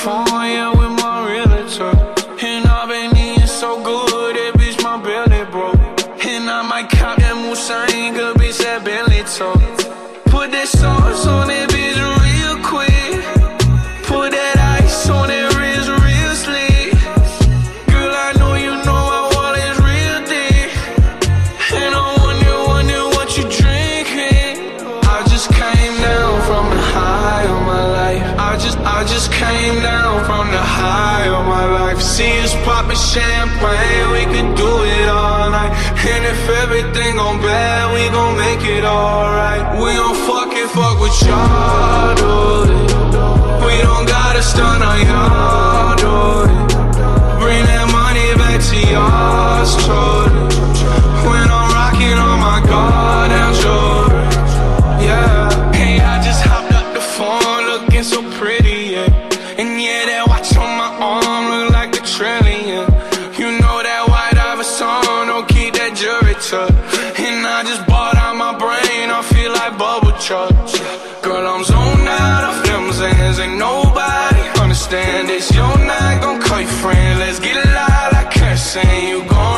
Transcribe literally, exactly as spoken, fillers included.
California with my realtor, and I've been eating so good, that bitch my belly broke. And I might cop that Mustang, good bitch that Bentley toe. Put that sauce on that bitch real quick, put that ice on that wrist real slick. Girl, I know you know my wallet's real thick, and I wonder, wonder what you drinking. I just came down from the high of my life. I just, I just came down from the high of my life. See us poppin' champagne, we could do it all night. And if everything gon' bad, we gon' make it alright. We don't fucking fuck with y'all, do it. We don't gotta stun on y'all, do it. Bring that money back to y'all, Jordan. When I'm rocking on my guard, down Jordan, yeah. Hey, I just hopped up the phone, looking so pretty, yeah. And yeah, that watch on my arm look like a trillion. You know that white Iver song, don't keep that jewelry tucked. And I just bought out my brain, I feel like bubble chuck. Girl, I'm zoned out of films and ain't nobody understand this. You're not gon' call your friend, let's get loud, I can't say you gon'